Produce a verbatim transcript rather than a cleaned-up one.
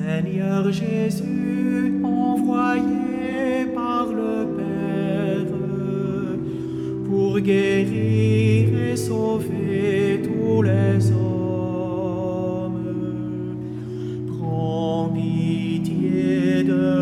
Seigneur Jésus, envoyé par le Père pour guérir et sauver tous les hommes, prends pitié de